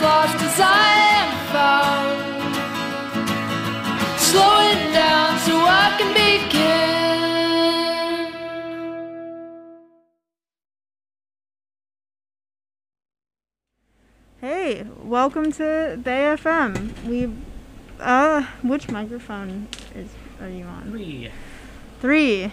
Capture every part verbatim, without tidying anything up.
lost as I am found. Slow it down so I can begin. Hey, welcome to Bay F M. We, uh, which microphone is are you on? Three. Three.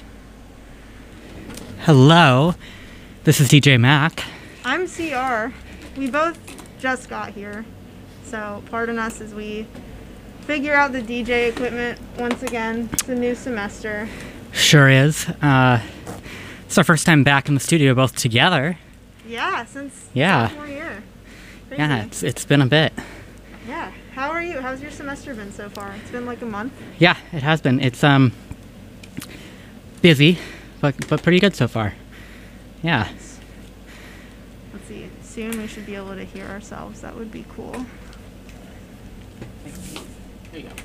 Hello, this is D J Mac. I'm C R. We both just got here, so pardon us as we figure out the D J equipment once again. It's a new semester. Sure is. Uh, it's our first time back in the studio, both together. Yeah, since Yeah. sophomore year. Crazy. Yeah, it's it's been a bit. Yeah. How are you? How's your semester been so far? It's been like a month. Yeah, it has been. It's um busy, but but pretty good so far. Yeah. Let's see. Soon we should be able to hear ourselves. That would be cool. There you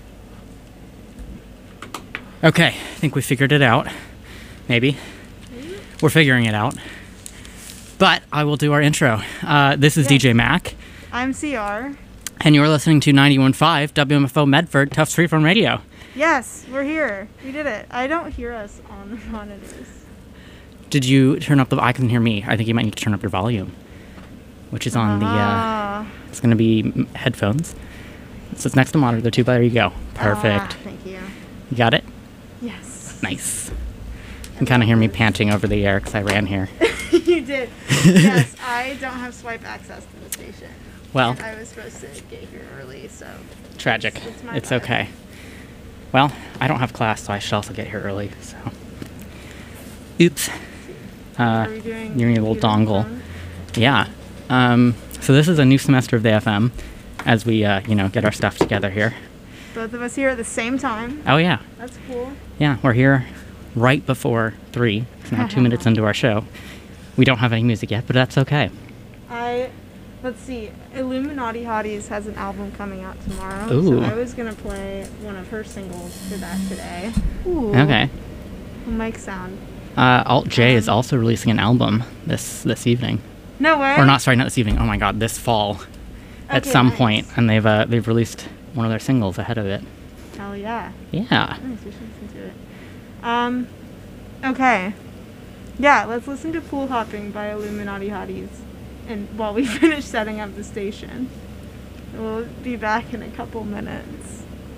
go. Okay, I think we figured it out. Maybe. Maybe? We're figuring it out. But I will do our intro. Uh, this is Yes. D J Mac, I'm C R. and you're listening to ninety-one point five W M F O Medford, Tufts Freeform Radio. Yes, we're here. We did it. I don't hear us on the monitors. Did you turn up the... I can hear me. I think you might need to turn up your volume, which is on the... Uh, Ah. it's going to be m- headphones. So it's next to monitor. The two, there you go. Perfect. Ah, thank you. You got it? Yes. Nice. You can kind of hear me panting over the air because I ran here. You did. Yes, I don't have swipe access to the station. Well, And I was supposed to get here early, so. tragic. It's, it's my It's bad. okay. Well, I don't have class, so I should also get here early, so... Oops. Uh, Are we doing you need a little computer and dongle. phone? Yeah. Um, so this is a new semester of the F M as we, uh, you know, get our stuff together here. Both of us here at the same time. Oh, yeah. That's cool. Yeah, we're here right before three. It's now two minutes into our show. We don't have any music yet, but that's okay. I, let's see, Illuminati Hotties has an album coming out tomorrow. Ooh. So I was going to play one of her singles for that today. Ooh. Okay. Mic sound. Uh, Alt J is Um, also releasing an album this this evening. No way. Or not, sorry, not this evening. Oh my god, this fall. At Okay, some nice. point, and they've uh, they've released one of their singles ahead of it. Hell yeah. Yeah. Nice, we should listen to it. Um, okay. Yeah, let's listen to Pool Hopping by Illuminati Hotties and while we finish setting up the station. We'll be back in a couple minutes.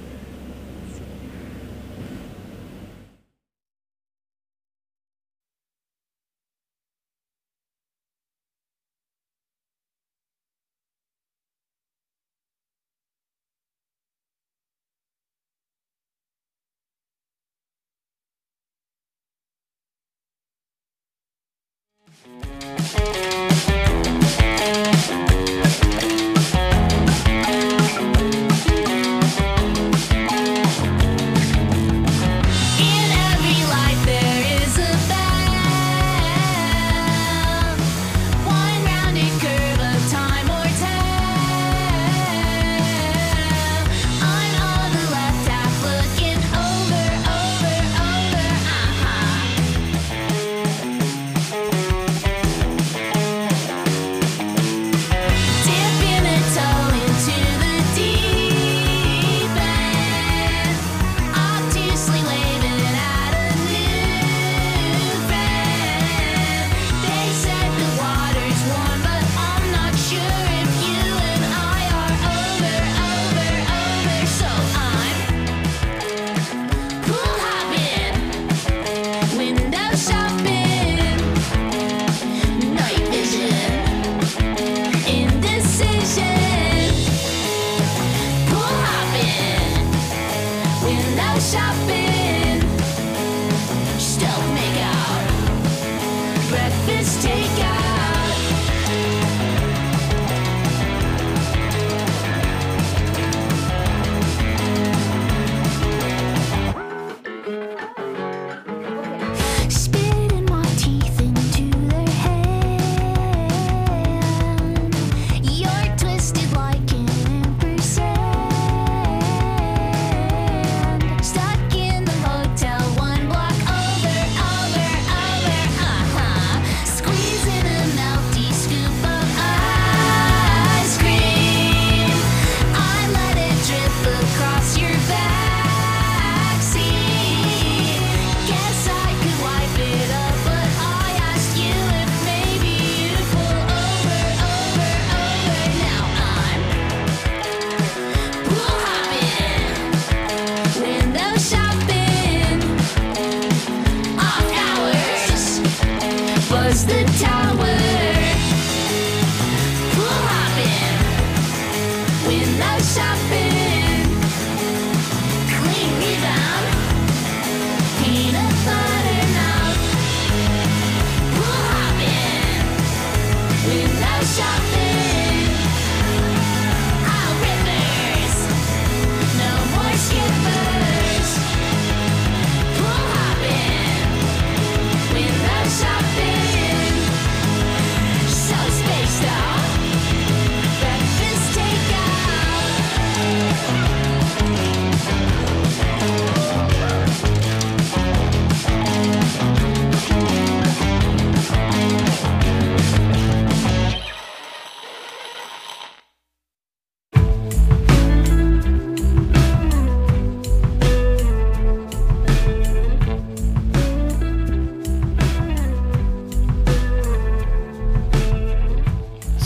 In every life there is a bound, one rounded curve of time or tale. I'm on the left half looking over, over, over, uh-huh.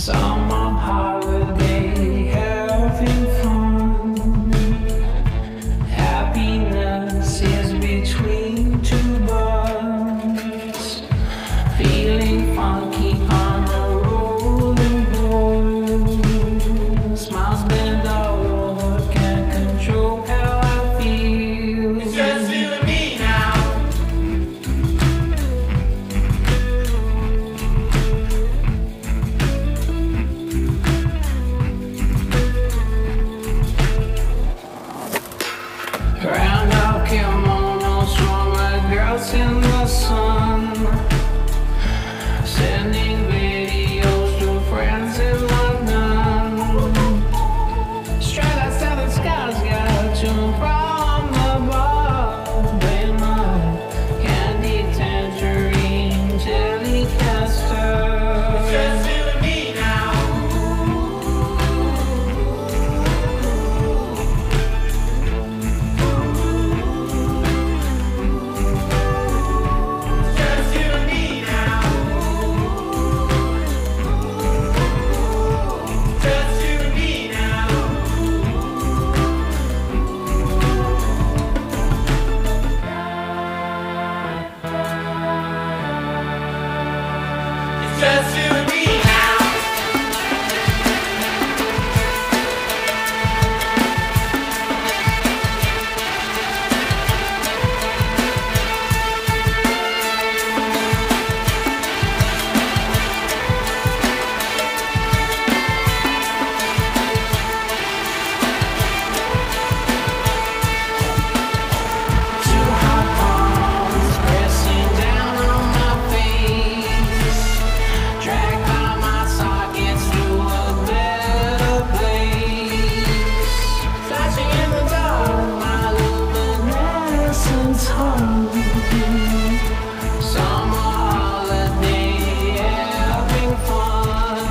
Summer holiday, having fun. Happiness is between two buds. Feeling funky on the rolling board. Smiles bend all over, can't control how I feel. It's just you and me now. Round up kimonos from my girls in the sun. Sending videos to friends in London. Straight outside the skies, got you from above. Blame my candy tangerine Telecaster. It's just you and me now. Just you and me now. Just you and me now. It's just you and me now. Two hot palms pressing down on my face. Drag by my sockets to a better place. Flashing in the dark, my luminescence home. Summer holiday, having fun.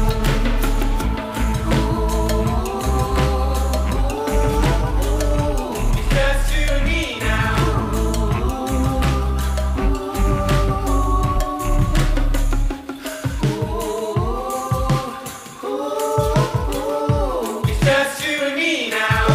It's just you and me now. It's just you and me now.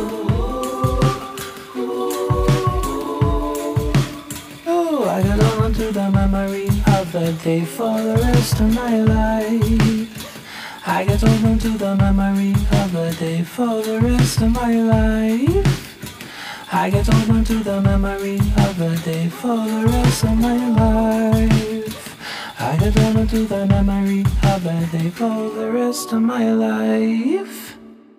Oh, I could hold on to the memory of the day for the rest of my life. I get hold on to the memory of the day for the rest of my life. I get hold on to the memory of the day for the rest of my life. I get hold on to the memory of the day for the rest of my life.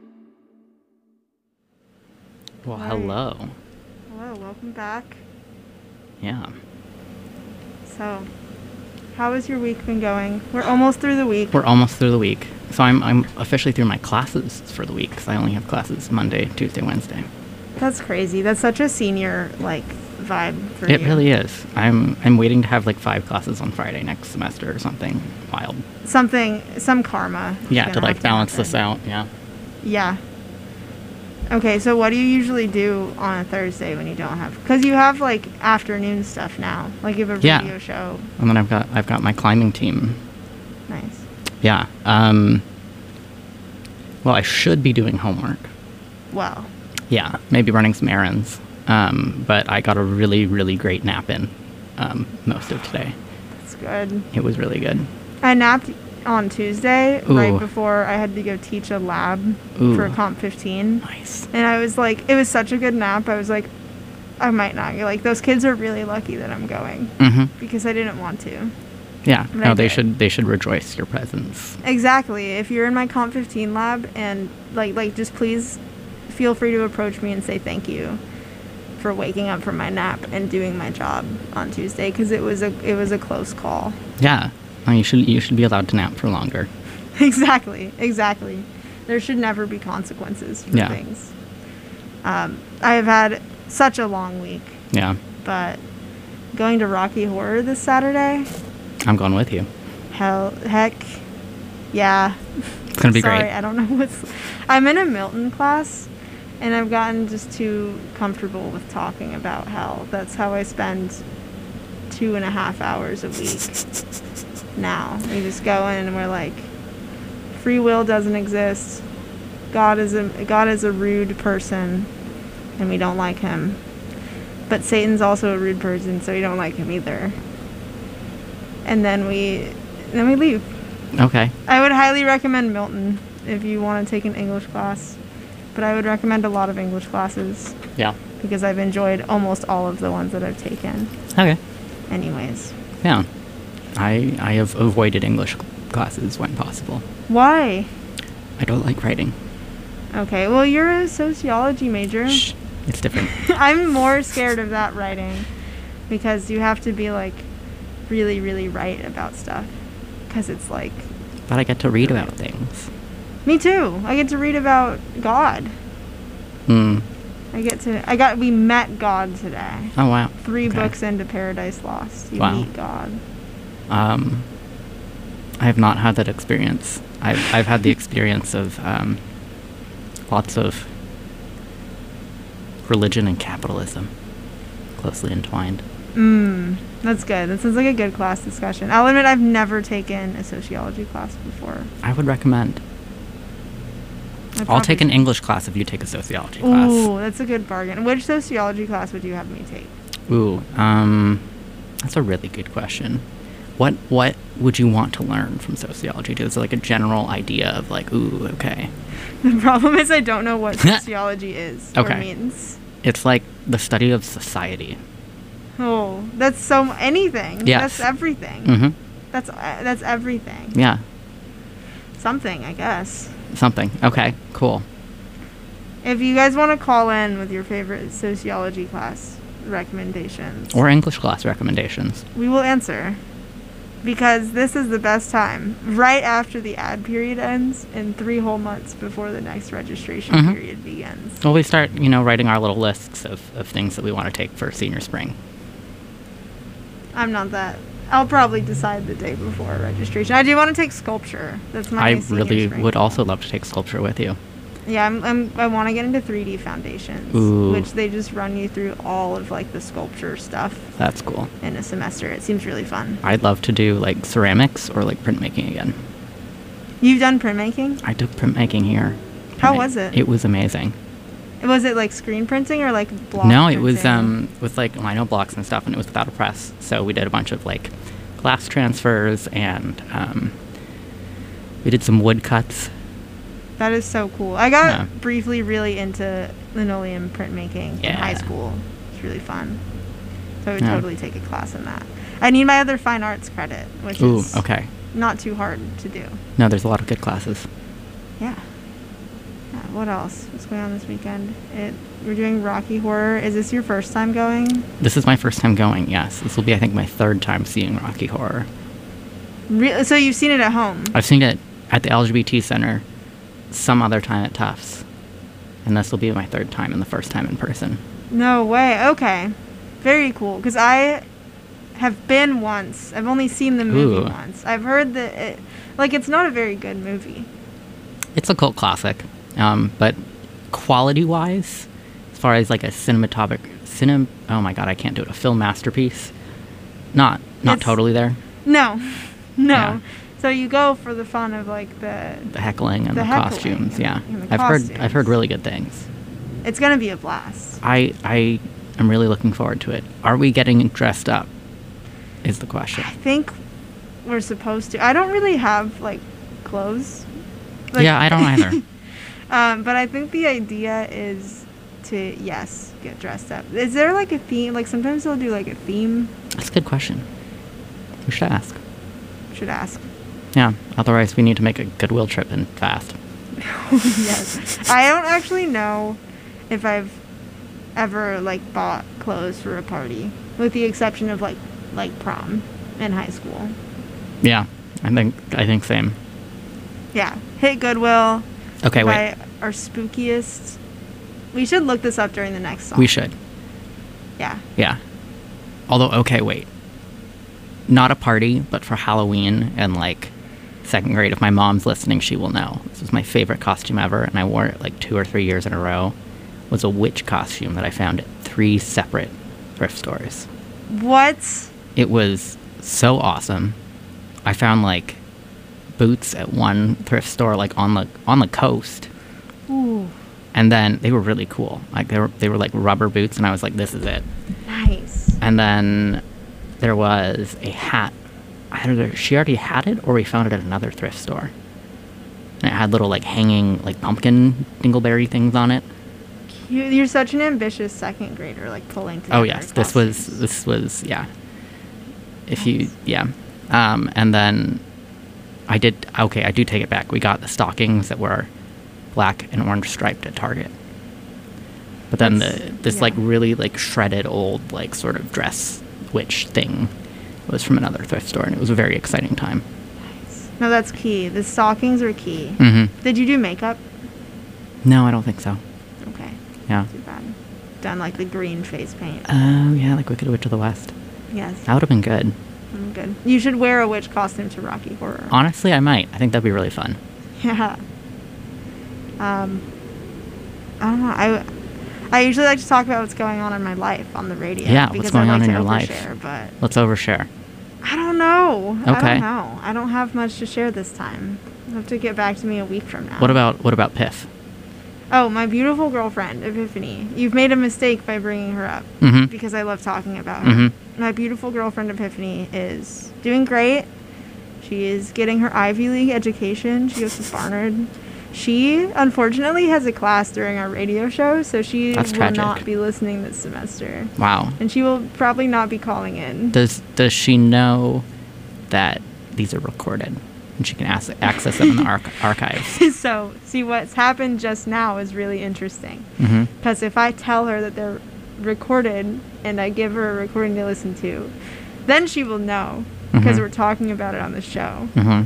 Well, Right. hello. Hello, welcome back. Yeah. So, how has your week been going? We're almost through the week. We're almost through the week. So I'm, I'm officially through my classes for the week because I only have classes Monday, Tuesday, Wednesday. That's crazy. That's such a senior like vibe for It you. really is. I'm I'm waiting to have like five classes on Friday next semester or something wild. Something, some karma. is Yeah, gonna to like have balance happen. this out. Yeah. Yeah. Okay, so what do you usually do on a Thursday when you don't have? Because you have like afternoon stuff now. Like you have a Yeah. radio show. And then I've got I've got my climbing team. Nice. Yeah. Um. Well, I should be doing homework. Well, Yeah, maybe running some errands. Um, but I got a really really great nap in um, most of today. that's good. It was really good. I napped on Tuesday right Ooh. before I had to go teach a lab Ooh. for Comp fifteen. Nice. And I was like, it was such a good nap. I was like, I might not. Like, those kids are really lucky that I'm going Mm-hmm. because I didn't want to. Yeah. But No, I they did. should they should rejoice your presence. Exactly. If you're in my Comp fifteen lab and like like just please feel free to approach me and say thank you for waking up from my nap and doing my job on Tuesday because it was a it was a close call. Yeah. No, you should you should be allowed to nap for longer. Exactly. Exactly. There should never be consequences for Yeah. things. Um, I have had such a long week, Yeah. but going to Rocky Horror this Saturday, I'm going with you. hell, heck, yeah. It's gonna be Sorry, great. I don't know what's. I'm in a Milton class, and I've gotten just too comfortable with talking about hell. That's how I spend two and a half hours a week now. We just go in and we're like free will doesn't exist. God is a God is a rude person, and we don't like him. But Satan's also a rude person, so we don't like him either. And then we then we leave. Okay. I would highly recommend Milton if you want to take an English class. But I would recommend a lot of English classes Yeah. because I've enjoyed almost all of the ones that I've taken. Okay. Anyways. Yeah. I I have avoided English classes when possible. Why? I don't like writing. Okay, well, you're a sociology major. Shh. It's different. I'm more scared of that writing because you have to be like really, really right about stuff. Because it's like, But I get to read about things. me too. I get to read about God. Hmm. I get to, I got, we met God today. Oh, wow. Three Okay. books into Paradise Lost. You Wow. meet God. Um, I have not had that experience. I've, I've had the experience of um, lots of religion and capitalism closely entwined. Mmm, that's good. That sounds like a good class discussion. I'll admit I've never taken a sociology class before. I would recommend. I I'll probably take an should. English class if you take a sociology class. Ooh, that's a good bargain. Which sociology class would you have me take? Ooh, um, that's a really good question. What what would you want to learn from sociology? Is it like a general idea of like, ooh, okay. The problem is I don't know what sociology is or Okay. means. It's like the study of society. Oh, that's so anything. Yes. That's everything. Mm-hmm. That's uh, that's everything. Yeah, Something, I guess. something. Okay, cool. If you guys want to call in with your favorite sociology class recommendations, Or English class recommendations. we will answer. Because this is the best time, right after the ad period ends, and three whole months before the next registration Mhm. period begins. Well, we start, you know, writing our little lists of, of things that we want to take for senior spring. I'm not that. I'll probably decide the day before registration. I do want to take sculpture. That's my I senior really spring would goal. also love to take sculpture with you. Yeah, I'm, I'm, I want to get into three D foundations, Ooh. which they just run you through all of like the sculpture stuff That's cool. in a semester. It seems really fun. I'd love to do like ceramics or like printmaking again. You've done printmaking? I took printmaking here. How and was it? It was amazing. Was it like screen printing or like block No, it was printing? um with like lino blocks and stuff, and it was without a press. So we did a bunch of like glass transfers, and um, we did some wood cuts. That is so cool. I got Yeah. briefly really into linoleum printmaking in high Yeah. school. It's really fun. So I would Yeah. totally take a class in that. I need my other fine arts credit, which Ooh, is okay. not too hard to do. No, there's a lot of good classes. Yeah. Yeah. What else? What's going on this weekend? It, we're doing Rocky Horror. Is this your first time going? This is my first time going. Yes, this will be I think my third time seeing Rocky Horror. Re- so you've seen it at home? I've seen it at the L G B T Center, some other time at Tufts, and this will be my third time and the first time in person. No way. Okay. Very cool. Because I have been once. I've only seen the movie Ooh. once. I've heard that it, like, it's not a very good movie. It's a cult classic, um, but quality-wise, as far as like a cinematographic, cinem, oh my god, I can't do it, a film masterpiece, not not It's- totally there. No. No. Yeah. So you go for the fun of, like, the... The heckling and The the, heckling costumes, and- yeah. and the I've heard I've costumes. heard really good things. It's going to be a blast. I I am really looking forward to it. Are we getting dressed up? Is the question. I think we're supposed to. I don't really have, like, clothes. Like- Yeah, I don't either. um, but I think the idea is to, yes, get dressed up. Is there, like, a theme? Like, sometimes they'll do, like, a theme. That's a good question. We should ask. Should ask. Yeah. Otherwise, we need to make a Goodwill trip and fast. Yes. I don't actually know if I've ever, like, bought clothes for a party, with the exception of, like, like prom in high school. Yeah, I think I think same. Yeah. Hit Goodwill. Okay, buy wait. our spookiest. We should look this up during the next song. We should. Yeah. Yeah. Although, okay, wait. Not a party, but for Halloween and like second grade. If my mom's listening, she will know. This was my favorite costume ever, and I wore it like two or three years in a row. Was a witch costume that I found at three separate thrift stores. What? It was so awesome. I found like boots at one thrift store, like on the on the coast. Ooh, And then they were really cool. Like they were they were like rubber boots, and I was like, this is it. nice. And then there was a hat. Either she already had it, or we found it at another thrift store. And it had little like hanging like pumpkin dingleberry things on it. You, you're such an ambitious second grader, like pulling together. Oh yes, this was costumes. this was yeah. If you yeah, um, and then I did okay. I do take it back. We got the stockings that were black and orange striped at Target. But then That's- the this yeah. like really like shredded old like sort of dress witch thing was from another thrift store, and it was a very exciting time. No, that's key. The stockings are key. Mm-hmm. Did you do makeup? No, I don't think so. Okay, Yeah. too bad. Done like the green face paint. Oh yeah, like Wicked Witch of the West. Yes, That would have been good. I'm good. You should wear a witch costume to Rocky Horror. Honestly, I might. I think that'd be really fun. Yeah. Um, I don't know. I I usually like to talk about what's going on in my life on the radio. Yeah, what's because going I on like in to your life? overshare, But Let's overshare. I don't know. I Okay. don't know. I don't have much to share this time. You'll have to get back to me a week from now. What about what about Piff? Oh, my beautiful girlfriend, Epiphany. You've made a mistake by bringing her up Mhm. because I love talking about her. Mhm. My beautiful girlfriend, Epiphany, is doing great. She is getting her Ivy League education. She goes to Barnard. She, unfortunately, has a class during our radio show, so she That's will tragic. not be listening this semester. Wow. And she will probably not be calling in. Does does she know that these are recorded and she can ac- access them in the arch- archives? So, see, what's happened just now is really interesting. Mm-hmm. Because if I tell her that they're recorded and I give her a recording to listen to, then she will know because Mhm. we're talking about it on the show. Mm-hmm.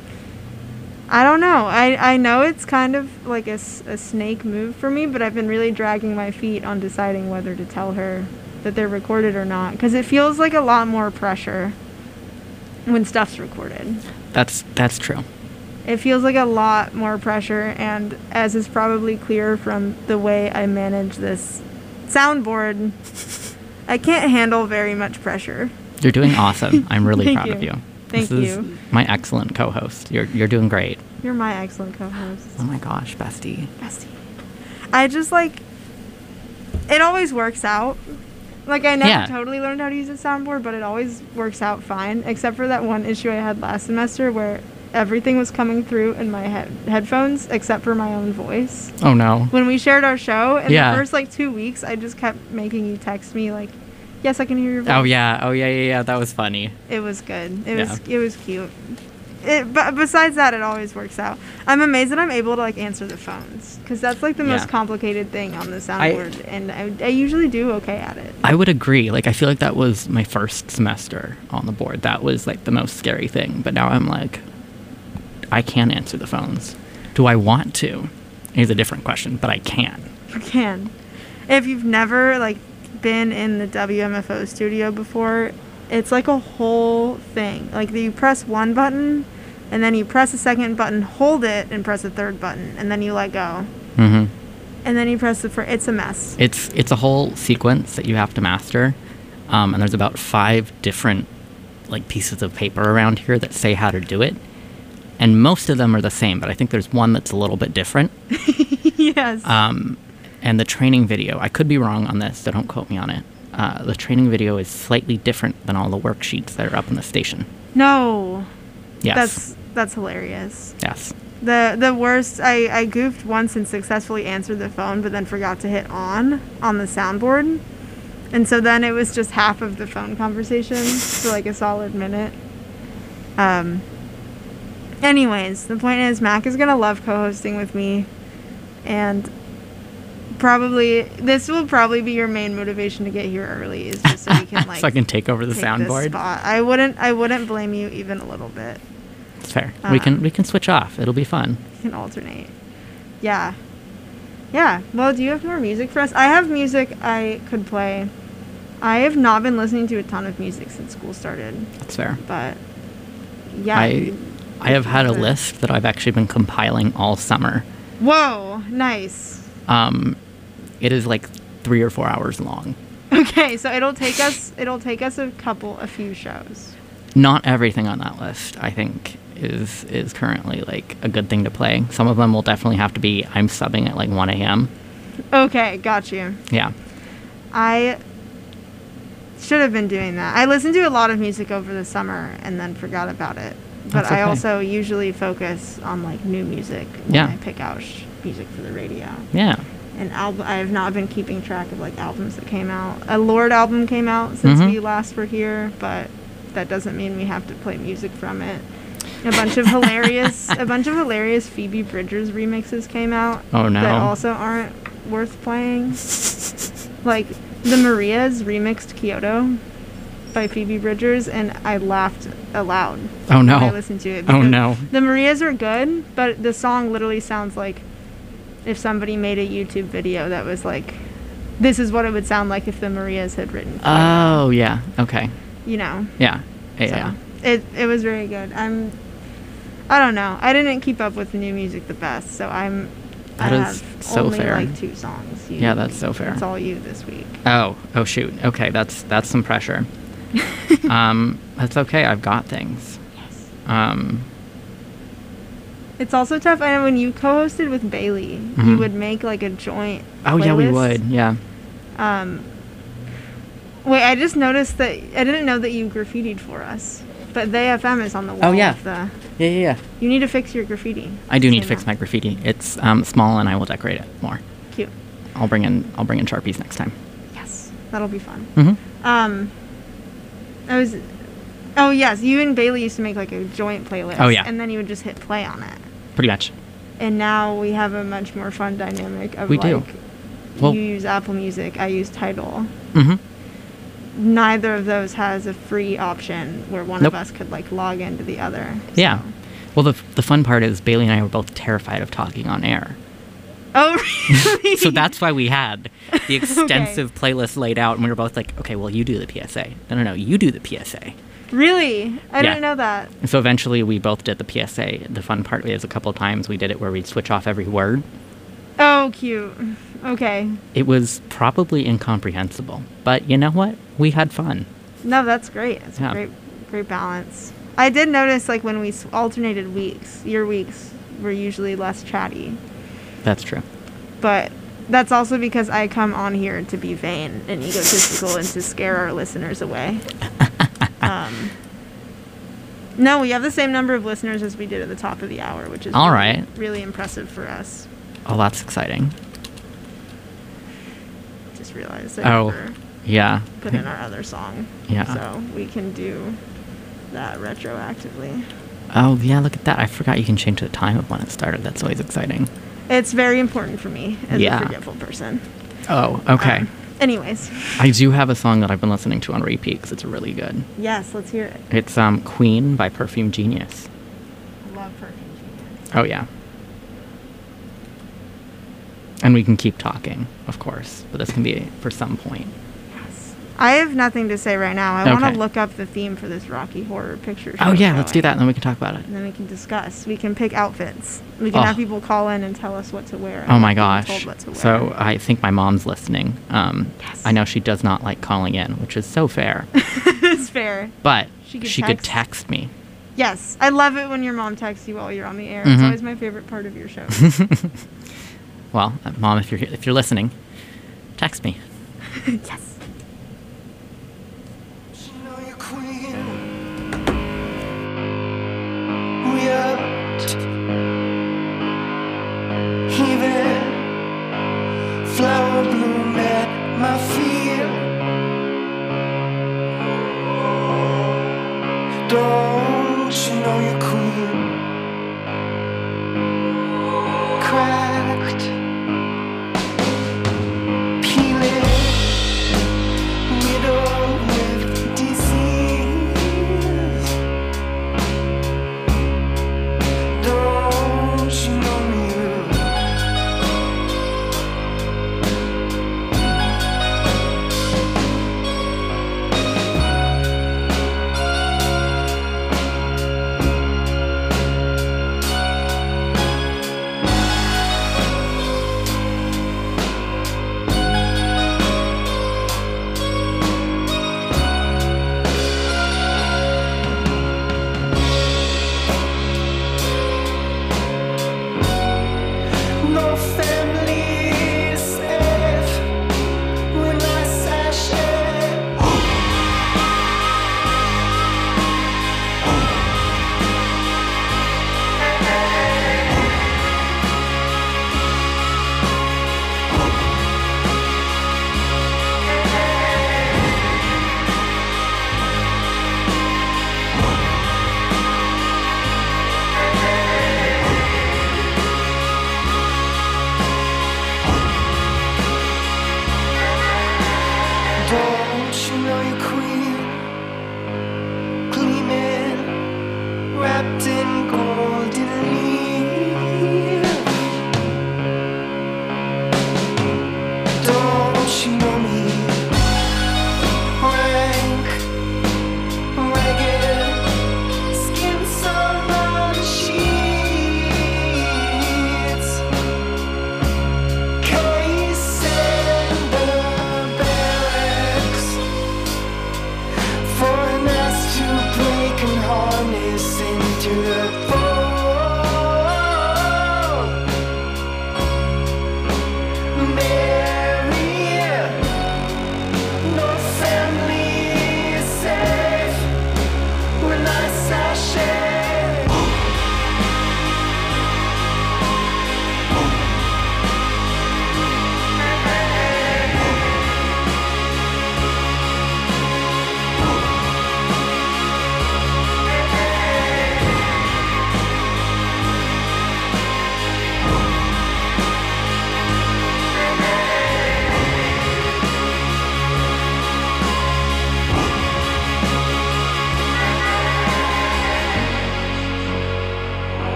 I don't know. I, I know it's kind of like a, s- a snake move for me, but I've been really dragging my feet on deciding whether to tell her that they're recorded or not. Because it feels like a lot more pressure when stuff's recorded. That's that's true. It feels like a lot more pressure, and as is probably clear from the way I manage this soundboard, I can't handle very much pressure. You're doing awesome. I'm really Thank proud of you. you. Thank this is you. my excellent co-host. You're you're doing great. You're my excellent co-host. Oh my gosh, bestie. Bestie. I just like, it always works out. Like, I never Yeah. totally learned how to use a soundboard, but it always works out fine, except for that one issue I had last semester where everything was coming through in my head headphones except for my own voice. Oh no. When we shared our show, in Yeah. the first like two weeks, I just kept making you text me like, "Yes, I can hear your voice." Oh yeah. Oh yeah. Yeah. Yeah. That was funny. It was good. It Yeah. was it was cute. It, but besides that, it always works out. I'm amazed that I'm able to like answer the phones because that's like the Yeah. most complicated thing on the soundboard, and I, I usually do okay at it. I would agree. Like I feel like that was my first semester on the board. That was like the most scary thing. But now I'm like, I can answer the phones. Do I want to? Is a different question, but I can. You can. If you've never like been in the W M F O studio before, it's like a whole thing. Like you press one button, and then you press a second button, hold it, and press a third button, and then you let go, Mm-hmm. and then you press the first. It's a mess. It's it's a whole sequence that you have to master, um, and there's about five different like pieces of paper around here that say how to do it, and most of them are the same. But I think there's one that's a little bit different. Yes. Um, and the training video, I could be wrong on this, so don't quote me on it. Uh, the training video is slightly different than all the worksheets that are up in the station. no. Yes. That's that's hilarious. yes. The the worst. I I goofed once and successfully answered the phone, but then forgot to hit on on the soundboard, and so then it was just half of the phone conversation for like a solid minute. Um. Anyways, the point is, Mac is gonna love co-hosting with me, and probably this will probably be your main motivation to get here early, is just so we can like so I can take over the take this soundboard. spot. I wouldn't I wouldn't blame you even a little bit. It's fair. we Uh, can we can switch off. It'll be fun. You can alternate. Yeah. Yeah. Well, do you have more music for us? I have music I could play. I have not been listening to a ton of music since school started, That's fair. but yeah. I I have had a Good. list that I've actually been compiling all summer. Whoa, nice. Um, it is like three or four hours long. Okay, so it'll take us it'll take us a couple a few shows. Not everything on that list, I think, is is currently like a good thing to play. Some of them will definitely have to be I'm subbing at like one a.m. Okay, got you. Yeah. I should have been doing that. I listened to a lot of music over the summer and then forgot about it. But That's okay. I also usually focus on like new music when Yeah. I pick out sh- music for the radio. Yeah. And al- I have not been keeping track of like albums that came out. A Lorde album came out since Mhm. we last were here, but that doesn't mean we have to play music from it. A bunch of hilarious, a bunch of hilarious Phoebe Bridgers remixes came out. Oh, no. That also aren't worth playing. Like the Marias remixed Kyoto by Phoebe Bridgers, and I laughed aloud Oh, no. when I listened to it. Oh, because no. The Marias are good, but the song literally sounds like if somebody made a YouTube video that was like, this is what it would sound like if the Marias had written. Oh, yeah. Okay. You know. Yeah. Yeah. So yeah. it it was very good. I'm. I don't know. I didn't keep up with new music the best, so I'm. That I is have so only fair. like two songs. You, Yeah, that's so fair. It's all you this week. Oh, oh shoot. Okay, that's that's some pressure. um, that's okay. I've got things. Yes. Um, It's also tough. I know when you co-hosted with Bailey, you Mhm. would make like a joint. oh yeah, we playlist. would. Yeah. Um. Wait, I just noticed that I didn't know that you graffitied for us, but They F M is on the wall. Oh, yeah. Of the, Yeah, yeah, yeah. you need to fix your graffiti. I do need Say to fix that. my graffiti. It's um, small, and I will decorate it more. Cute. I'll bring in I'll bring in Sharpies next time. Yes, that'll be fun. Mm-hmm. Um, I was. Oh yes, you and Bailey used to make like a joint playlist. Oh, yeah. And then you would just hit play on it. Pretty much. And now we have a much more fun dynamic of We like, do. Well- you use Apple Music, I use Tidal. Mm-hmm. Neither of those has a free option where one Nope. of us could like log into the other. Yeah. so- Well, the the fun part is Bailey and I were both terrified of talking on air. Oh really? So that's why we had the extensive playlist laid out, and we were both like, okay, well, you do the P S A. No, no, no, you do the P S A. Really? I Yeah. didn't know that. And so eventually we both did the P S A. The fun part is a couple of times we did it where we'd switch off every word. Oh, cute. Okay. It was probably incomprehensible, but you know what? We had fun. No, that's great. It's Yeah. a great, great balance. I did notice, like, when we s- alternated weeks, your weeks were usually less chatty. That's true. But that's also because I come on here to be vain and egotistical and to scare our listeners away. um, no, we have the same number of listeners as we did at the top of the hour, which is All really, right. really impressive for us. Oh, that's exciting. Just realized I Oh, never yeah. put in our other song. Yeah. So we can do that retroactively. Oh, yeah, look at that. I forgot you can change the time of when it started. That's always exciting. It's very important for me as Yeah. a forgetful person. Oh, okay. Um, anyways, I do have a song that I've been listening to on repeat because it's really good. yes, let's hear it. It's um, Queen by Perfume Genius. I love Perfume Genius. Oh, yeah. And we can keep talking, of course, but this can be for some point. Yes. I have nothing to say right now. I want Okay. to look up the theme for this Rocky Horror Picture Show. Oh, yeah, let's do showing, that, and then we can talk about it. And then we can discuss. We can pick outfits. We can Oh. have people call in and tell us what to wear. Oh I'm my not being gosh. told what to wear. So I think my mom's listening. Um, Yes. I know she does not like calling in, which is so fair. it's fair. But She she, could could text? text me. Yes, I love it when your mom texts you while you're on the air. It's Mhm. always my favorite part of your show. Well, uh, mom, if you're if you're listening, text me. yes. You know you're queen. We upped. Even flower bloom at my feet. Don't you know you're queen? Cracked. Peeling. Widow with disease. Don't you know you?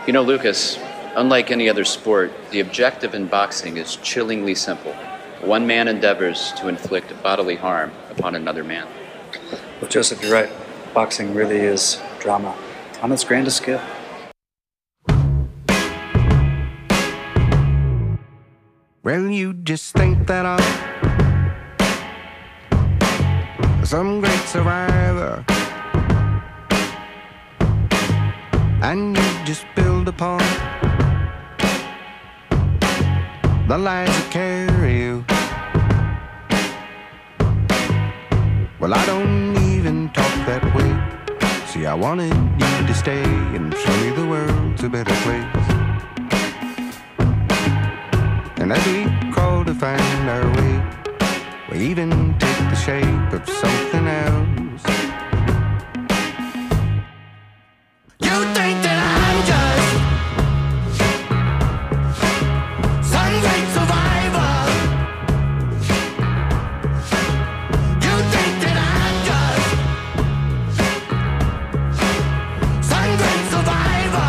You know, Lucas, unlike any other sport, the objective in boxing is chillingly simple. One man endeavors to inflict bodily harm upon another man. Well, Joseph, you're right. Boxing really is drama on its grandest scale. Well, you just think that I'm some great survivor, and you just build upon the lies that carry you. Well, I don't even talk that way. See, I wanted you to stay and show me the world's a better place. And as we crawl to find our way, we even take the shape of something else. You think that I'm just some great survivor. You think that I'm just some great survivor.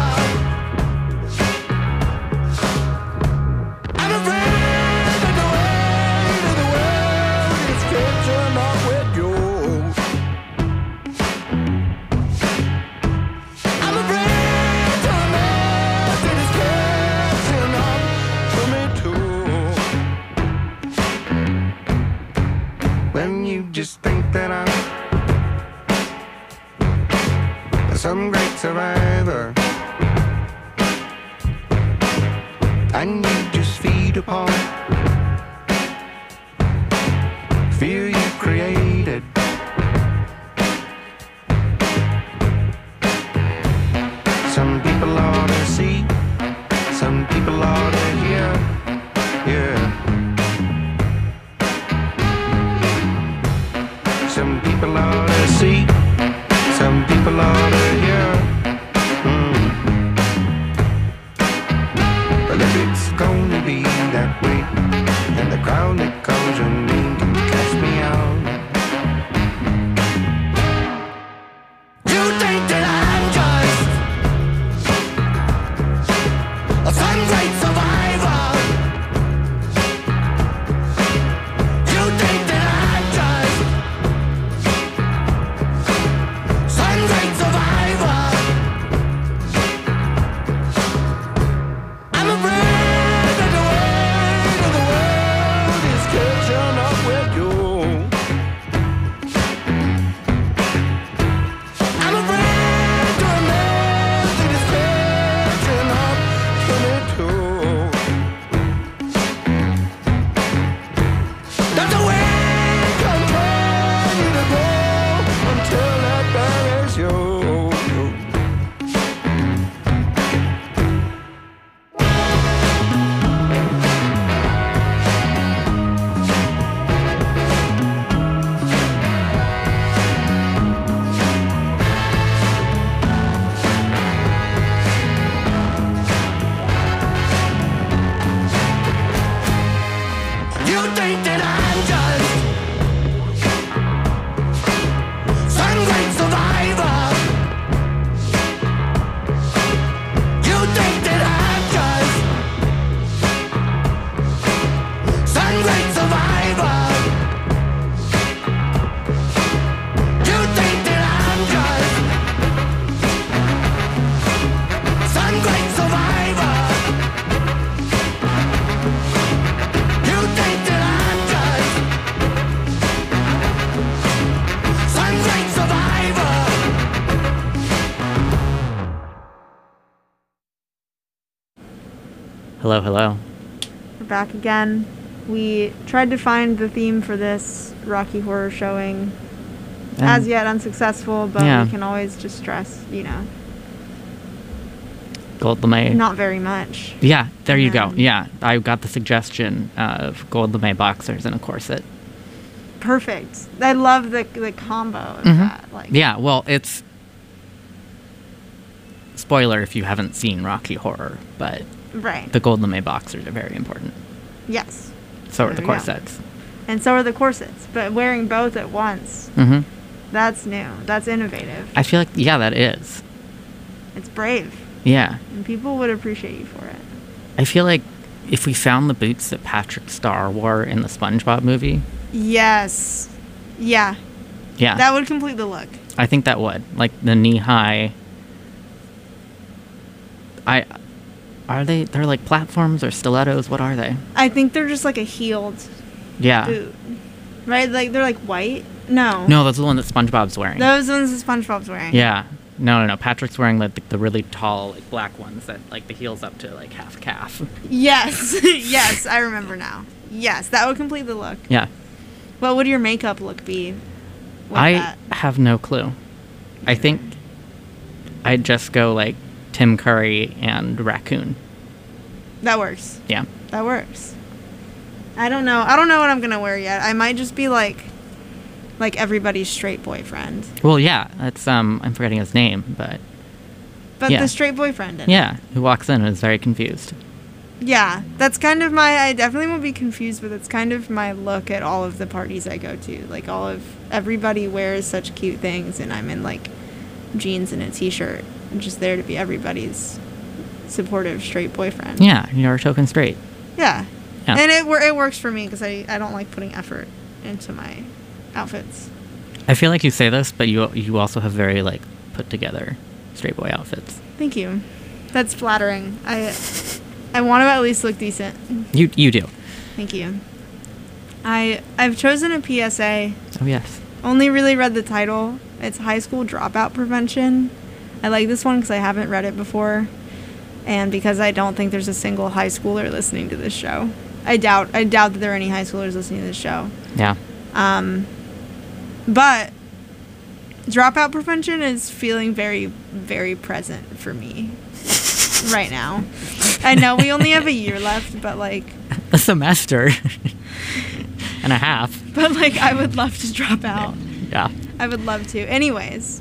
I'm afraid that the weight of the world is catching up with you. I'm afraid to admit that it's catching up to me too. When you just think that I'm some great survivor, and you just feed upon fear you created. Some people ought to see, some people ought to hear, yeah. Some people ought to see, some people ought to hear. Mm. Well, if it's gonna be that way, then the crowd that calls your name can cast me out. You think that I'm just some great survivor. You think that I'm just some great survivor. I'm afraid that the weight of the world is catching up with you. I'm afraid to admit that it's catching up to me too. That the wind continue to blow until it buries you. You think that I'm just some great survivor. You think that I'm just some great survivor. You think that I'm just some great survivor. You think that I'm just some great survivor. Hello, hello. We're back again. We tried to find the theme for this Rocky Horror showing. As And- yet unsuccessful, but Yeah. we can always just stress, you know, Gold lame. not very much. Yeah, there you go. Um, Yeah, I got the suggestion of gold lame boxers in a corset. Perfect. I love the the combo of Mhm. that. Like, Yeah, well, it's spoiler if you haven't seen Rocky Horror, but right. the gold lame boxers are very important. Yes. So are the There you go. corsets. And so are the corsets, but wearing both at once, hmm that's new. That's innovative. I feel like yeah, that is. It's brave. Yeah. And people would appreciate you for it. I feel like if we found the boots that Patrick Star wore in the SpongeBob movie, Yes. Yeah. yeah, That would complete the look. I think that would. Like the knee high. I are they? They're like platforms or stilettos. What are they? I think they're just like a heeled Yeah. boot. Right? Like they're like white? No. No, that's the one that SpongeBob's wearing. Those ones that SpongeBob's wearing. Yeah. No, no, no. Patrick's wearing like the, the really tall, like black ones that like the heels up to like half calf. Yes. Yes, I remember now. Yes, that would complete the look. Yeah. What would your makeup look be with I that? have no clue. I think I'd just go like Tim Curry and raccoon. That works. Yeah. That works. I don't know. I don't know what I'm gonna wear yet. I might just be like, like everybody's straight boyfriend. Well, yeah. That's um. I'm forgetting his name, but But Yeah. the straight boyfriend. In it. yeah, who walks in and is very confused. Yeah, that's kind of my. I definitely won't be confused, but it's kind of my look at all of the parties I go to. Like all of everybody wears such cute things, and I'm in like jeans and a t-shirt. I'm just there to be everybody's supportive straight boyfriend. Yeah, you're a token straight. Yeah. Yeah. And it wor- it works for me because I, I don't like putting effort into my outfits. I feel like you say this, but you you also have very like put together straight boy outfits. Thank you. That's flattering. I I want to at least look decent. You you do. Thank you. I I've chosen a P S A. Oh yes. Only really read the title. It's High School Dropout Prevention. I like this one because I haven't read it before, and because I don't think there's a single high schooler listening to this show. I doubt I doubt that there are any high schoolers listening to this show. Yeah. Um, but dropout prevention is feeling very, very present for me right now. I know we only have a year left, but like, A semester and a half. but like, I would love to drop out. Yeah. I would love to. Anyways,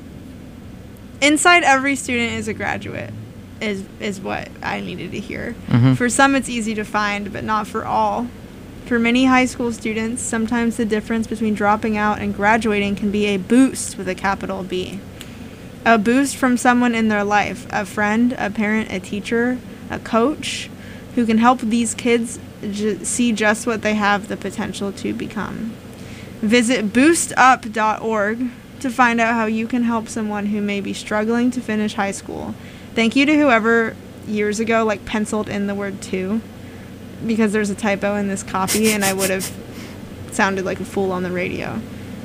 inside every student is a graduate. Is is what I needed to hear. Mhm. For some, it's easy to find, but not for all. For many high school students, sometimes the difference between dropping out and graduating can be a boost with a capital B. A boost from someone in their life, a friend, a parent, a teacher, a coach, who can help these kids ju- see just what they have the potential to become. Visit boost up dot org to find out how you can help someone who may be struggling to finish high school. Thank you to whoever years ago like penciled in the word to, because there's a typo in this copy and I would have sounded like a fool on the radio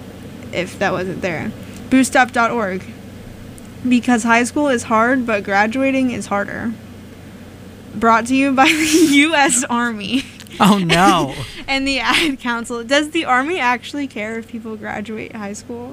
if that wasn't there. boost up dot org. Because high school is hard, but graduating is harder. Brought to you by the U S Army. Oh no. And the Ad Council. Does the Army actually care if people graduate high school?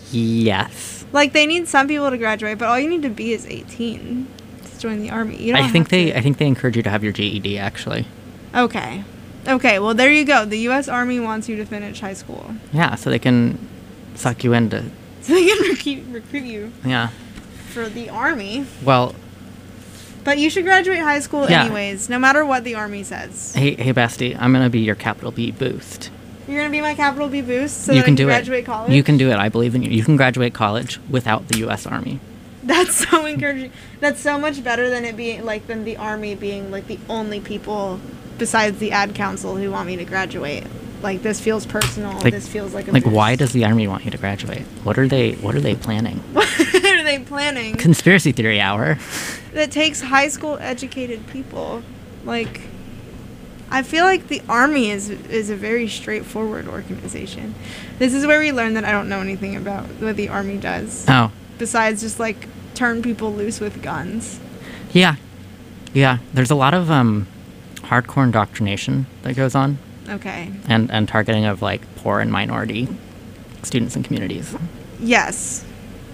Yes. Like, they need some people to graduate, but all you need to be is eighteen to join the Army. You don't I think have they to- I think they encourage you to have your G E D actually. Okay. Okay, well, there you go. The U S Army wants you to finish high school. Yeah, so they can suck you into So they can recruit, recruit you yeah. for the Army. Well, But you should graduate high school Yeah. anyways, no matter what the Army says. hey hey Basti, I'm gonna be your capital B boost. You're going to be my capital B boost so you that can I can do graduate it. college? You can do it. I believe in you. You can graduate college without the U S Army. That's so encouraging. That's so much better than it being like than the Army being like the only people besides the Ad Council who want me to graduate. Like, this feels personal. Like- this feels like a Like, boost. why does the Army want you to graduate? What are they What are they planning? What are they planning? Conspiracy theory hour. That takes high school educated people. Like, I feel like the Army is is a very straightforward organization. This is where we learn that I don't know anything about what the Army does. Oh, Besides just like turn people loose with guns. yeah, yeah. There's a lot of um, hardcore indoctrination that goes on, Okay. and and targeting of like poor and minority students and communities. Yes.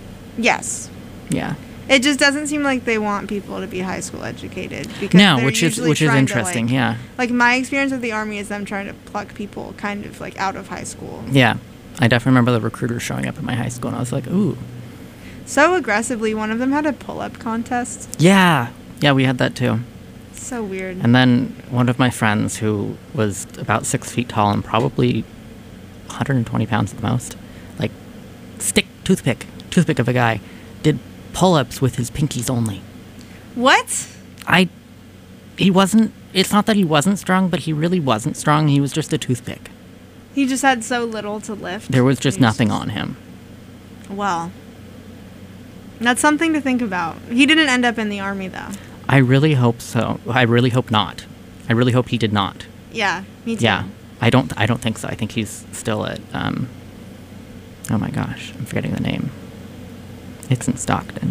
Yes. Yeah. It just doesn't seem like they want people to be high school educated because No, they're which is usually which is trying to, interesting. like- Yeah. Like, my experience with the Army is them trying to pluck people kind of like out of high school. Yeah. I definitely remember the recruiter showing up at my high school, and I was like, ooh. So aggressively, one of them had a pull-up contest. Yeah. Yeah, we had that too. So weird. And then one of my friends, who was about six feet tall and probably one hundred twenty pounds at the most, like stick toothpick, toothpick of a guy, did pull-ups with his pinkies only. What? I. He wasn't. It's not that he wasn't strong, but he really wasn't strong. He was just a toothpick. He just had so little to lift. There was just He's nothing on him. Well, that's something to think about. He didn't end up in the army, though. I really hope so. I really hope not. I really hope he did not. Yeah, me too. Yeah, I don't. I don't think so. I think he's still at. Um, oh my gosh, I'm forgetting the name. It's in Stockton.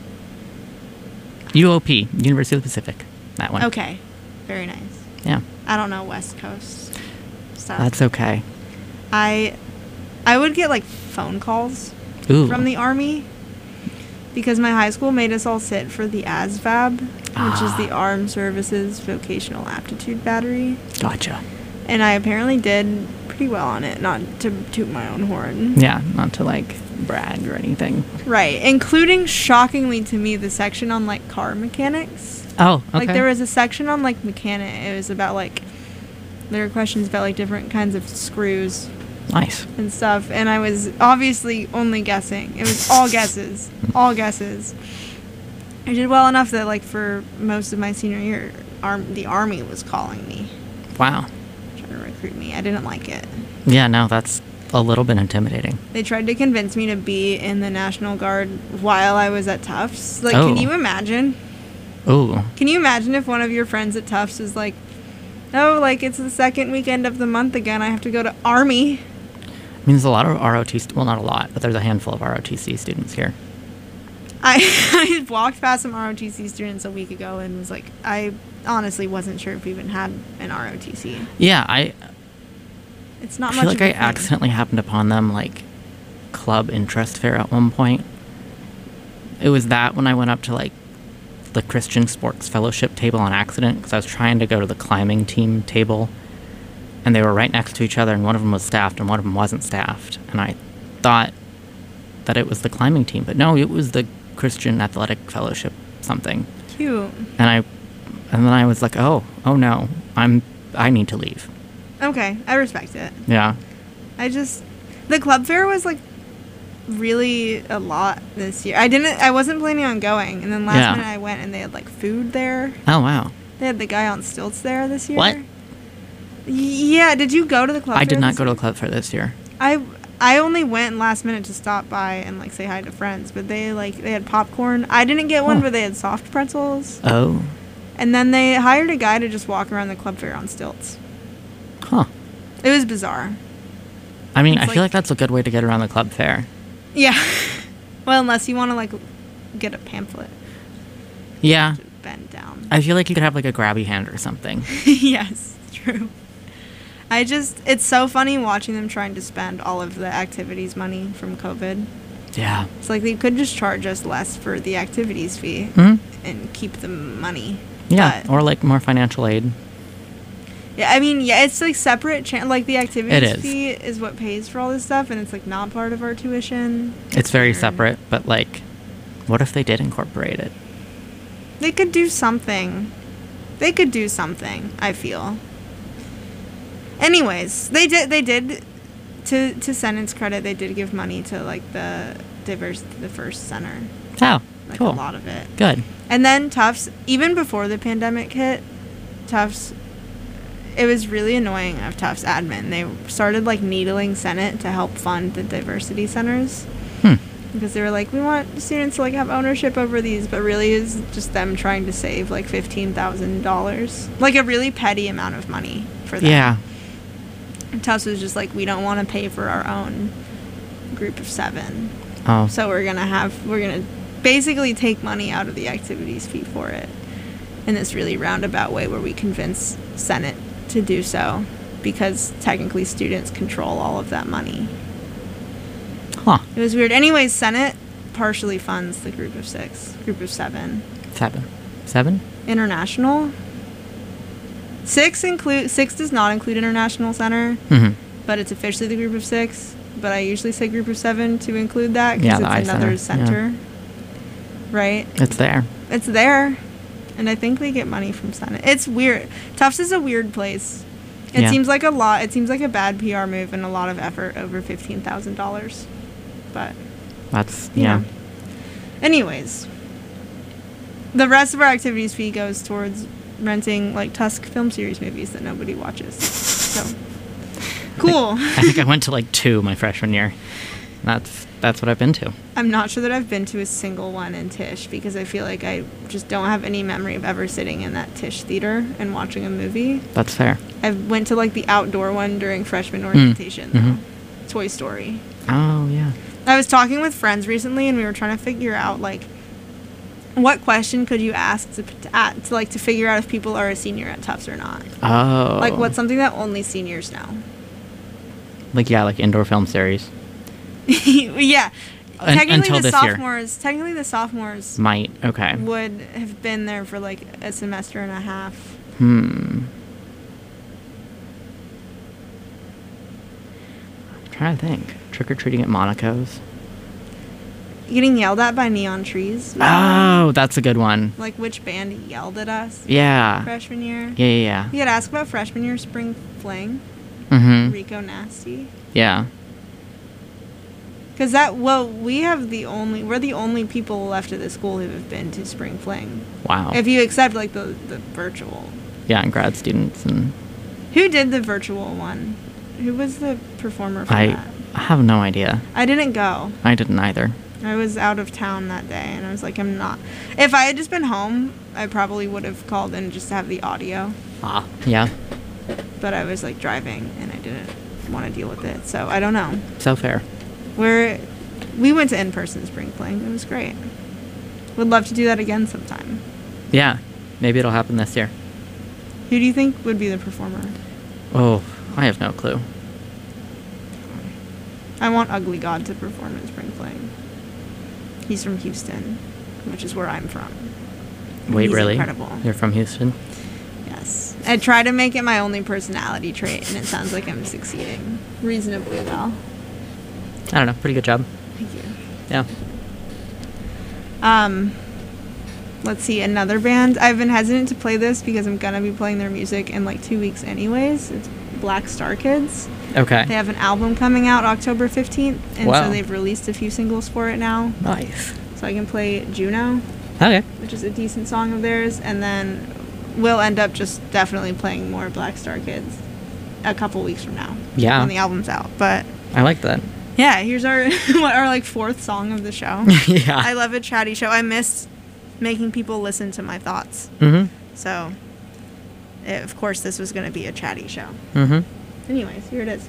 U O P, University of the Pacific. That one. Okay, very nice. Yeah. I don't know West Coast stuff. That's okay. I, I would get like phone calls Ooh. from the army because my high school made us all sit for the A S V A B, which Ah. is the Armed Services Vocational Aptitude Battery. Gotcha. And I apparently did pretty well on it, not to toot my own horn. Yeah, not to like brag or anything. Right, including shockingly to me the section on like car mechanics. Oh, okay. Like there was a section on like mechanic. It was about like there were questions about like different kinds of screws Nice. and stuff, and I was obviously only guessing. It was all guesses, all guesses. I did well enough that like for most of my senior year, arm the army was calling me, Wow. trying to recruit me. I didn't like it. Yeah, no, that's a little bit intimidating. They tried to convince me to be in the National Guard while I was at Tufts. Like, Oh. can you imagine? Ooh. Can you imagine if one of your friends at Tufts was like, oh, like it's the second weekend of the month again, I have to go to Army. I mean, there's a lot of R O T, st- well, not a lot, but there's a handful of R O T C students here. I, I walked past some R O T C students a week ago and was like, I honestly wasn't sure if we even had an R O T C. Yeah, I It's not I much feel like of a I thing. accidentally happened upon them, like, club interest fair at one point. It was that when I went up to, like, the Christian Sports Fellowship table on accident, because I was trying to go to the climbing team table, and they were right next to each other, and one of them was staffed, and one of them wasn't staffed. And I thought that it was the climbing team, but no, it was the Christian Athletic Fellowship something. Cute. And I, and then I was like, oh, oh no, I'm, I need to leave. Okay, I respect it. Yeah. I just, the club fair was like really a lot this year. I didn't, I wasn't planning on going, and then last Yeah. minute I went and they had like food there. Oh wow. They had the guy on stilts there this year. What? Y- Yeah, did you go to the club I fair did not this go to year? the club fair this year. I I only went last minute to stop by and like say hi to friends, but they like they had popcorn. I didn't get one, Huh. but they had soft pretzels. Oh. And then they hired a guy to just walk around the club fair on stilts. Huh. It was bizarre. I mean, It's I feel like- like that's a good way to get around the club fair. Yeah. Well, unless you want to like get a pamphlet Yeah. to bend down. I feel like you could have like a grabby hand or something. Yes, true. I just, it's so funny watching them trying to spend all of the activities money from COVID. Yeah. It's like they could just charge us less for the activities fee Hmm? and keep the money. Yeah. But- Or like more financial aid. Yeah, I mean, yeah, it's like separate. Cha- like the activities It is. fee is what pays for all this stuff, and it's like not part of our tuition. It's very Weird. separate, but like, what if they did incorporate it? They could do something. They could do something. I feel. Anyways, they did. They did. To to Senate's credit, they did give money to like the diverse the first center, Oh, like cool. a lot of it. Good. And then Tufts, even before the pandemic hit, Tufts, it was really annoying of Tufts admin. They started like needling Senate to help fund the diversity centers. Hmm. Because they were like, we want students to like have ownership over these, but really is just them trying to save like fifteen thousand dollars. Like a really petty amount of money for them. Yeah. And Tufts was just like, we don't want to pay for our own group of seven. Oh. So we're going to have, we're going to basically take money out of the activities fee for it in this really roundabout way where we convince Senate to do so because technically students control all of that money. Huh. It was weird. Anyways, Senate partially funds the group of six, group of seven. Seven. Seven? International. Six include six does not include International Center, Mm-hmm. but it's officially the group of six. But I usually say group of seven to include that Yeah, because the it's I another Center, center. Right? It's there. It's there. And I think they get money from Senate. It's weird. Tufts is a weird place. It Yeah. seems like a lot. It seems like a bad P R move and a lot of effort over fifteen thousand dollars. But, That's, you yeah. know. Anyways. the rest of our activities fee goes towards renting like Tusk Film Series movies that nobody watches. So cool. I think I went to like two my freshman year. That's that's what I've been to. I'm not sure that I've been to a single one in Tisch because I feel like I just don't have any memory of ever sitting in that Tisch theater and watching a movie. That's fair. I went to like the outdoor one during freshman orientation, Mm. though. Mm-hmm. Toy Story. Oh, yeah. I was talking with friends recently, and we were trying to figure out like what question could you ask to, to, at, to like to figure out if people are a senior at Tufts or not. Oh. Like what's something that only seniors know? Like, yeah, like indoor film series. Yeah. Un- technically, until the this year. sophomores. Technically, the sophomores Might. Okay. would have been there for like a semester and a half. Hmm. I'm trying to think. Trick-or-treating at Monaco's. Getting yelled at by neon trees. Oh, that's a good one. Like which band yelled at us Yeah. freshman year? Yeah, yeah, yeah. You had asked about freshman year spring fling. Mm-hmm. Rico Nasty. Yeah. Because that, well, we have the only, we're the only people left at the school who have been to spring fling. Wow. If you accept like the, the virtual. Yeah, and grad students and Who did the virtual one? Who was the performer for I that? I have no idea. I didn't go. I didn't either. I was out of town that day, and I was like, I'm not. If I had just been home, I probably would have called in just to have the audio. Ah. Yeah. But I was like driving, and I didn't want to deal with it. So I don't know. So fair. We're we went to in-person spring fling. It was great. Would love to do that again sometime. Yeah. Maybe it'll happen this year. Who do you think would be the performer? Oh, I have no clue. I want Ugly God to perform in spring fling. He's from Houston, which is where I'm from. Wait, He's really? incredible. You're from Houston? Yes. I try to make it my only personality trait, and it sounds like I'm succeeding reasonably well. I don't know. Pretty good job. Thank you. Yeah. Um, let's see, another band. I've been hesitant to play this because I'm gonna be playing their music in like two weeks anyways. It's Black Star Kids. Okay. They have an album coming out October fifteenth, and Wow. so they've released a few singles for it now. Nice. So I can play Juno, Okay. which is a decent song of theirs, and then we'll end up just definitely playing more Black Star Kids a couple weeks from now. Yeah. When the album's out. But I like that. yeah, here's our our like fourth song of the show. Yeah. I love a chatty show. I miss making people listen to my thoughts. Mm-hmm. So, eh, of course, this was going to be a chatty show. Mm-hmm. Anyways, here it is.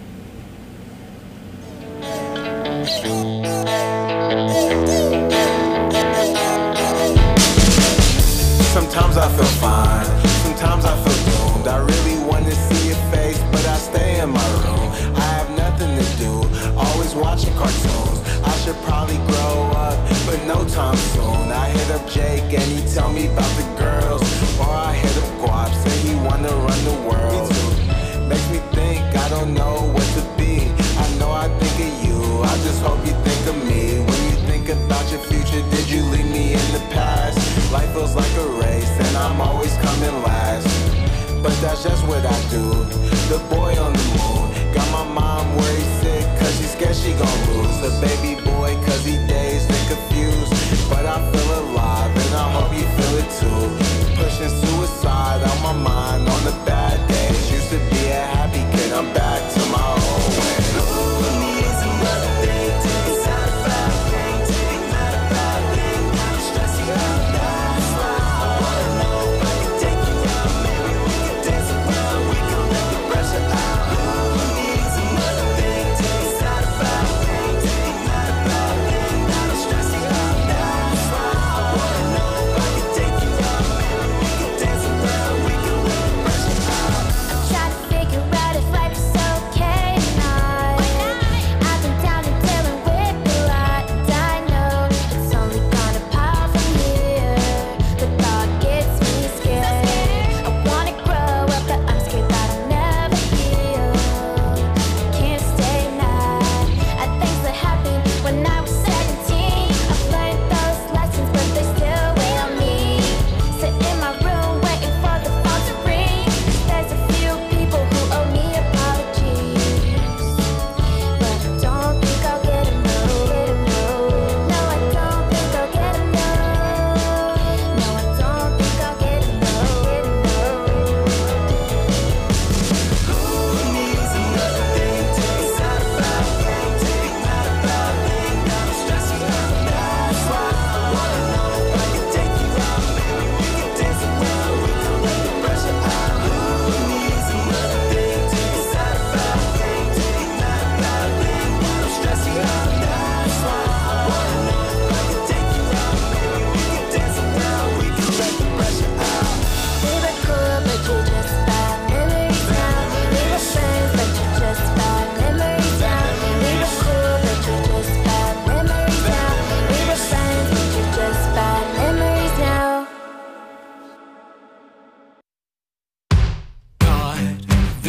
Sometimes I feel fine, sometimes I feel doomed. I really want to see your face, but I stay in my room. I have nothing to do, always watching cartoons. I should probably grow up, but no time soon. I hit up Jake and he tell me about the girls, or I hit up Guap, say he wanna run the world. Me too. Makes me think I don't know what to be. I know I think of you, I just hope you think of me. When you think about your future, did you leave me in the past? Life feels like a race and I'm always coming last, but that's just what I do. The boy on the moon, got my mom worried sick cause she's scared she gon' lose the baby boy cause he dazed and confused. But I feel alive and I hope you feel it too. Pushing suicide out my mind on the bad days. Used to be a happy kid, I'm back to my old ways.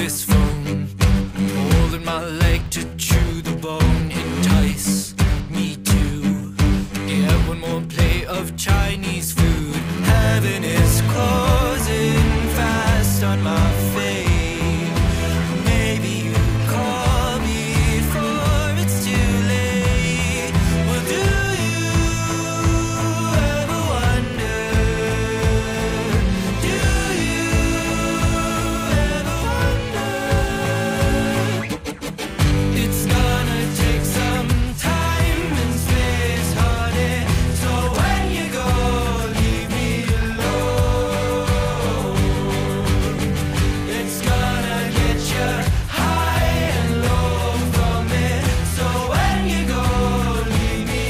this phone, holding my leg to chew the bone. Entice me to get one more plate of Chinese food. Heaven is closing fast on my fate. Maybe you call me before it's too late. Well, do you ever wonder? Do you ever wonder? It's gonna take some time and space, honey. So when you go, leave me alone. It's gonna get you high and low from it. So when you go, leave me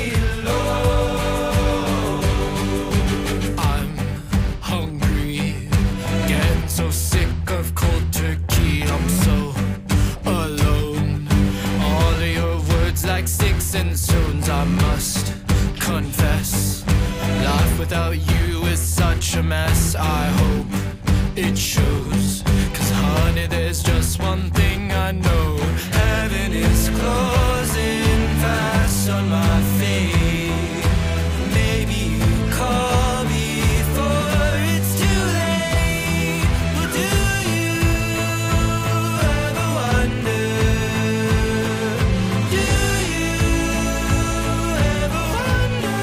alone. I'm hungry, getting so sick of cold turkey. I'm so alone. All of your words like sticks and stones. I must confess, life without you is such a mess. I hope it shows, 'cause honey, there's just one thing I know. Heaven is closing fast on my fate. Maybe you call me before it's too late. Well, do you ever wonder? Do you ever wonder?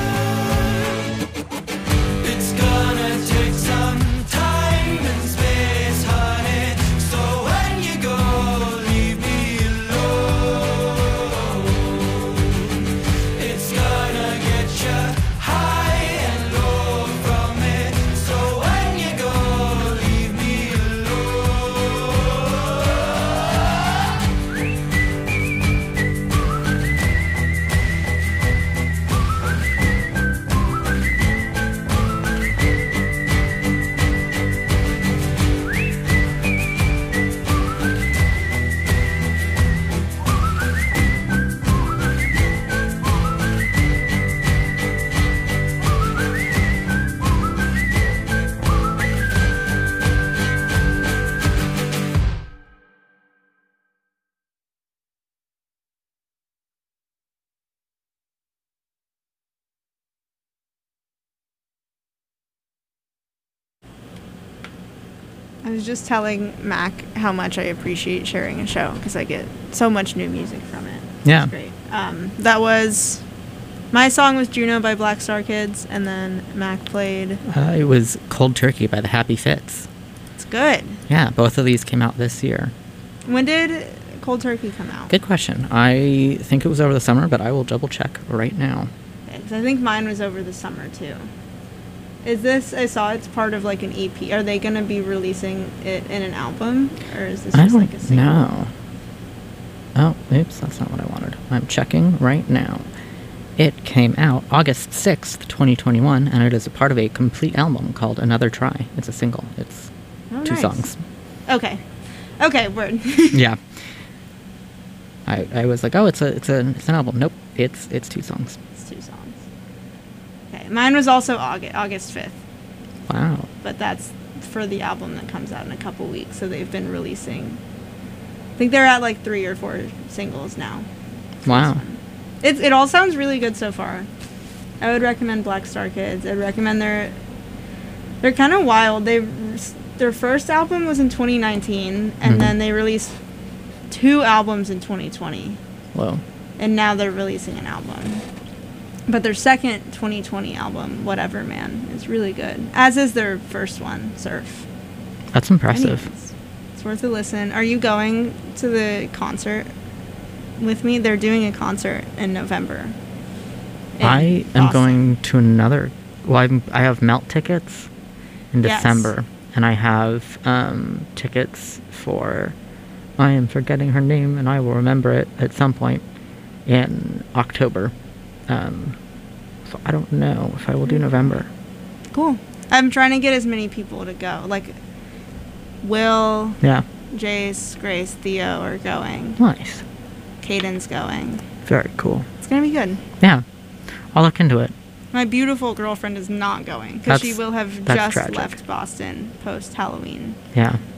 It's gonna take some time and space, honey. So when you go, leave me alone. It's gonna get you high and low from it. So when you go, leave me I was just telling Mac how much I appreciate sharing a show because I get so much new music from it. Yeah. It's great. Um, that was my song was Juno by Black Star Kids, and then Mac played. Uh, it was Cold Turkey by the Happy Fits. It's good. Yeah, both of these came out this year. When did Cold Turkey come out? Good question. I think it was over the summer, but I will double check right now. Okay, 'cause I think mine was over the summer too. Is this? I saw it's part of like an E P. Are they gonna be releasing it in an album, or is this I just don't like a single? know. Oh, oops, that's not what I wanted. I'm checking right now. It came out August sixth, twenty twenty-one, and it is a part of a complete album called Another Try. It's a single. It's Oh, two nice. songs. Okay. Okay. Word. Yeah. I I was like, oh, it's a it's a it's an album. Nope, it's it's two songs. It's two songs. Okay. Mine was also August August fifth, Wow. but that's for the album that comes out in a couple weeks. So they've been releasing. I think they're at like three or four singles now. for Wow. this one. It it all sounds really good so far. I would recommend Black Star Kids. I'd recommend their. They're kind of wild. They their first album was in twenty nineteen, and Mhm. then they released two albums in twenty twenty, Whoa. and now they're releasing an album. But their second twenty twenty album, Whatever Man, is really good. As is their first one, Surf. That's impressive. Anyways, it's worth a listen. Are you going to the concert with me? They're doing a concert in November. in I am Boston. going to another. Well, I'm, I have Melt tickets in Yes. December, and I have um, tickets for. I am forgetting her name, and I will remember it at some point in October. Um, so I don't know if I will do November. Cool. I'm trying to get as many people to go. Like, Will, Yeah, Jace, Grace, Theo are going. nice, Caden's going. very cool. It's gonna be good. Yeah, I'll look into it. My beautiful girlfriend is not going because she That's- will have that's just tragic. left Boston post Halloween. Yeah,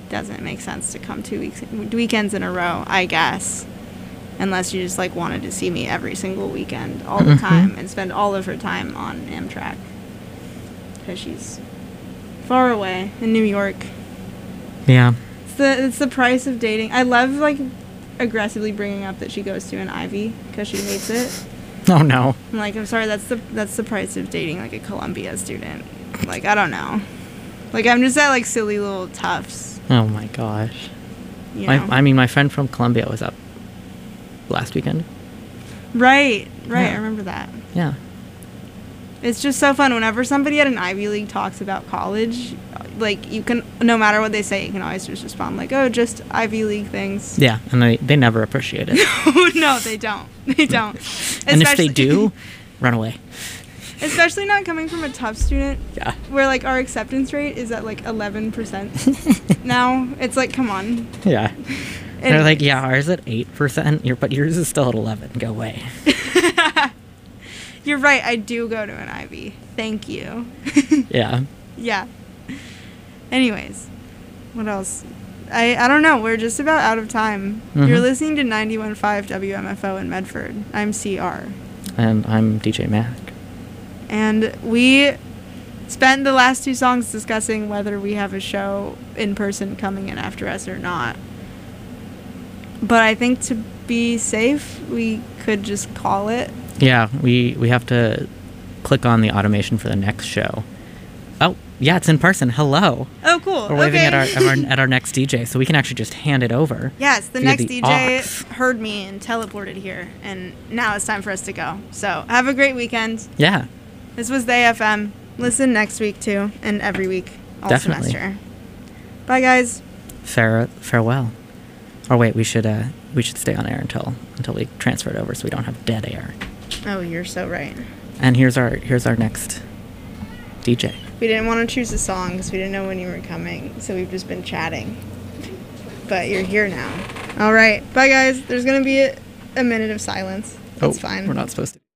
doesn't make sense to come two weeks weekends in a row, I guess. Unless you just like wanted to see me every single weekend all the Mhm. time and spend all of her time on Amtrak. Because she's far away in New York. Yeah. It's the, it's the price of dating. I love like aggressively bringing up that she goes to an Ivy because she hates it. Oh no. I'm like, I'm sorry, that's the that's the price of dating like a Columbia student. Like, I don't know. Like, I'm just at like silly little Tufts. Oh my gosh. You My, know? I mean, my friend from Columbia was up last weekend. Right, right. Yeah. I remember that. Yeah. It's just so fun. Whenever somebody at an Ivy League talks about college, like, you can, no matter what they say, you can always just respond like, oh, just Ivy League things. Yeah, and they, they never appreciate it. No, they don't. They don't. And if they Especially- do, run away. Especially not coming from a tough student. Yeah. Where, like, our acceptance rate is at, like, eleven percent now. It's like, come on. Yeah. And They're like, yeah, ours at eight percent, your, but yours is still at eleven. Go away. You're right. I do go to an Ivy. Thank you. Yeah. Yeah. Anyways, what else? I, I don't know. We're just about out of time. Mhm. You're listening to ninety-one point five W M F O in Medford. I'm C R. And I'm D J Mac. And we spent the last two songs discussing whether we have a show in person coming in after us or not. But I think to be safe, we could just call it. Yeah, we, we have to click on the automation for the next show. Oh, yeah, it's in person. Hello. Oh, cool. We're waving okay. at our, at our at our next D J, so we can actually just hand it over. Yes, the via next the D J aux. heard me and teleported here, and now it's time for us to go. So have a great weekend. Yeah. This was the A F M. Listen next week, too, and every week all Definitely. semester. Bye, guys. Fare, farewell. Or wait, we should uh we should stay on air until until we transfer it over, so we don't have dead air. Oh, you're so right. And here's our here's our next D J. We didn't want to choose a song because we didn't know when you were coming, so we've just been chatting. But you're here now. All right. Bye, guys. There's going to be a, a minute of silence. That's oh, fine. We're not supposed to.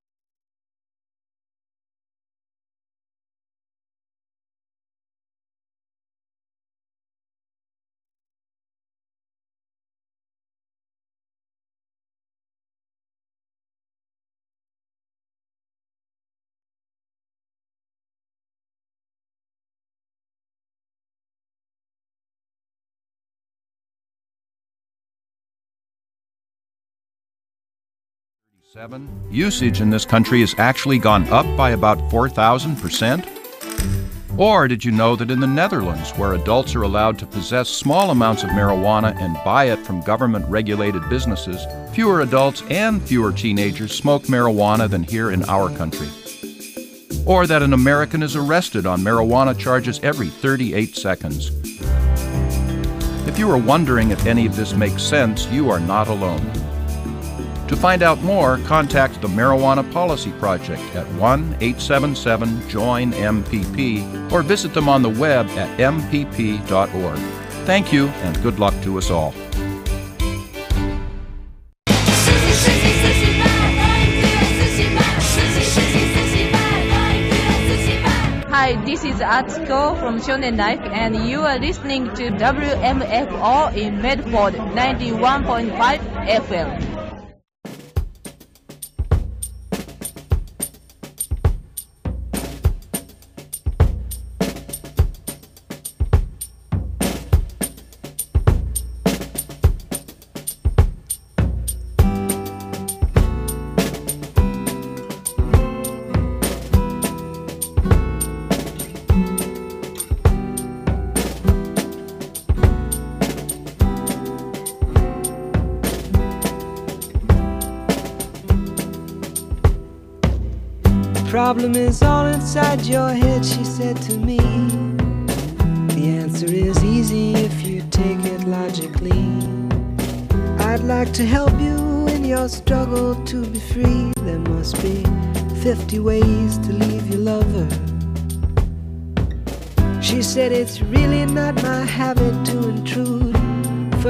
Seven. Usage in this country has actually gone up by about four thousand percent? Or did you know that in the Netherlands, where adults are allowed to possess small amounts of marijuana and buy it from government-regulated businesses, fewer adults and fewer teenagers smoke marijuana than here in our country? Or that an American is arrested on marijuana charges every thirty-eight seconds? If you are wondering if any of this makes sense, you are not alone. To find out more, contact the Marijuana Policy Project at one eight seven seven join M P P or visit them on the web at m p p dot org. Thank you, and good luck to us all. Hi, this is Atsuko from Shonen Life, and you are listening to W M F O in Medford ninety-one point five F M. Problem is all inside your head, she said to me. The answer is easy if you take it logically. I'd like to help you in your struggle to be free. There must be fifty ways to leave your lover. She said it's really not my habit to intrude,